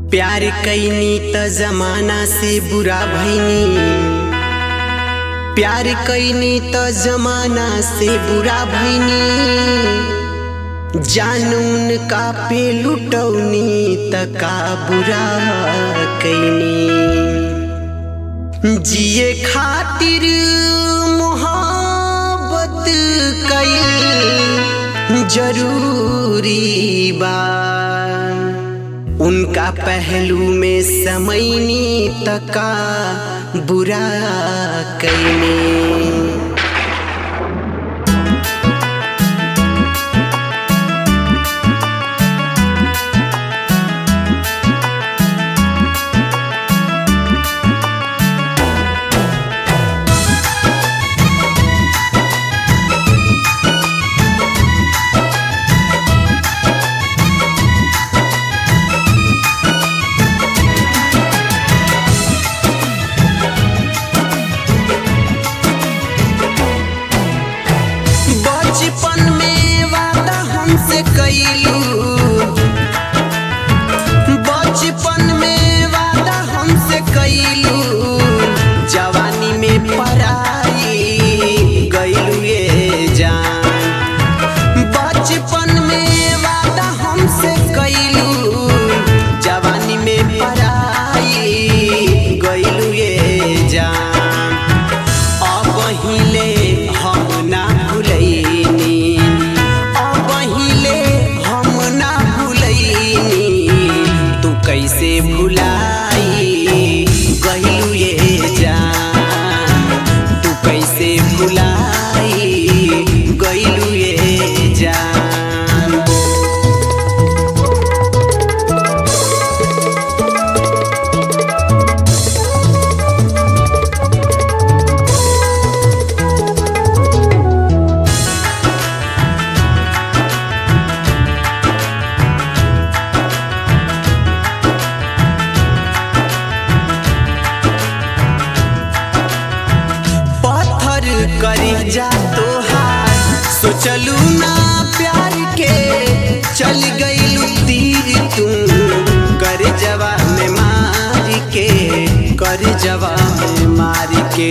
प्यार कईनी त जमाना से बुरा भईनी। प्यार कईनी त जमाना से बुरा भईनी। जानून का पे लुटौनी त का बुरा कईनी। जिए खातिर मोहब्बत कईल जरूरी बा। उनका पहलू में समैनी तका बुरा कईनी। बचपन में वादा हमसे कईलू। बचपन में वादा हमसे कईलू। जवानी में पराई गईलू ये जान। बचपन में वादा हमसे कईलू। जवानी में पराई गईलू ये जान। अब हिले हम ना भूलैनी। अब हिले हम ना भूलैनी। तू कैसे भुलाई गईलू ये जान। तू कैसे भुलाई गईलू ये जान। करी जा तोहार सोचलू ना प्यार के। चल गईलू तीर तू कर जवा में मार के। कर जवा में मार के।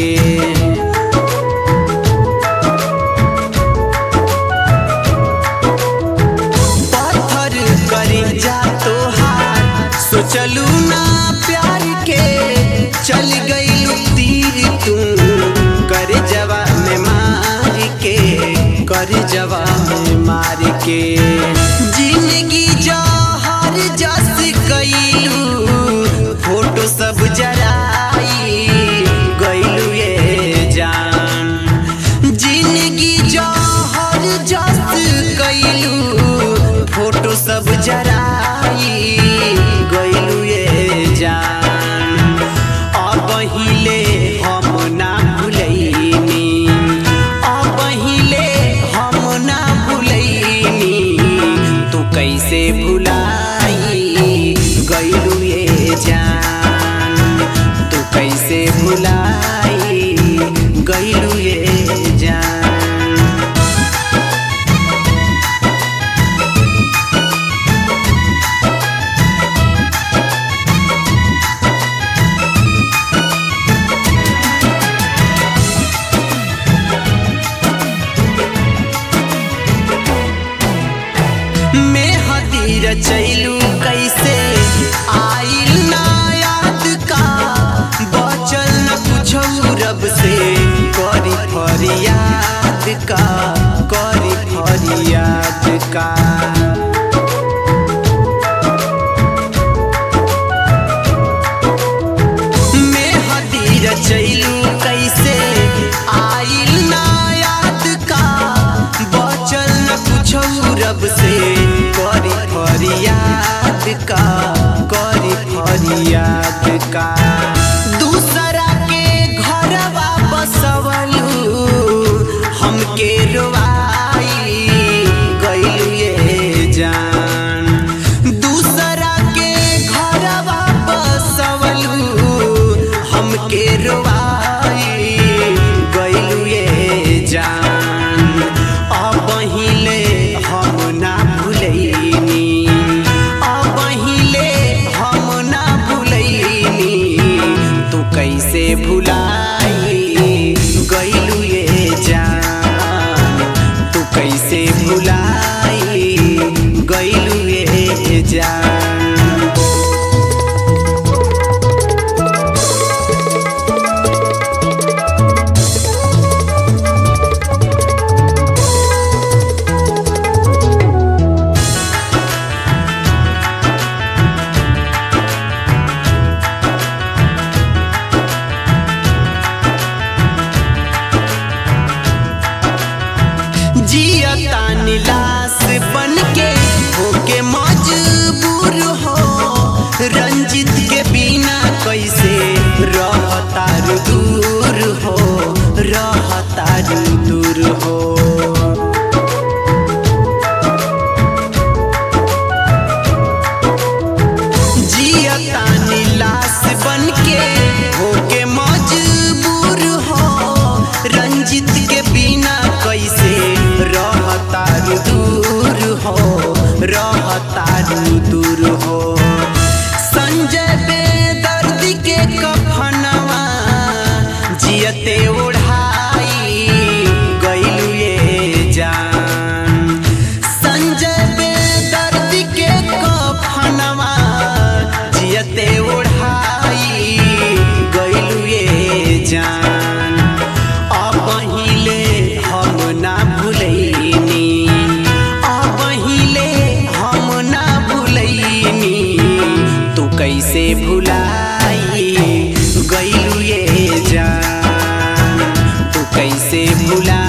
पत्थर करी जा तोहार सोचलू ना प्यार के। चल गईलू तीर तू कर जवा में मार के। कर जवा में मार के। जिंदगी जहर जस कईलू। फोटो सब जराई गईलू ये जान। जिंदगी जहर जस कईलू। फोटो सब जराई गईलू ये जान। अब हिले हम ना भूलैनी। अब हिले हम ना भूलैनी। तू कैसे भुलाई भुलाई गइलू ये जान, तू कैसे भुलाई गइलू ये जान। जियता नीलाश बनके होके मजबूर हो, रंजित के बिना कैसे रहता दूर हो, रहता दूर हो। जियता नीलाश बनके होके मजबूर हो, रंजित के बिना कैसे रहता दूर हो, रहता दूर हो। संजय बेदर्दी के कफनवा जियते ओढ़ाई गइलू ये जान, संजय बेदर्दी के कफनवा जियते ओढ़ाई गइलू ये जान। अब हिले हम ना भूलैनी, अब हिले हम ना भूलैनी, तू कैसे भुलाई गइलू ये जान, तू कैसे भुलाई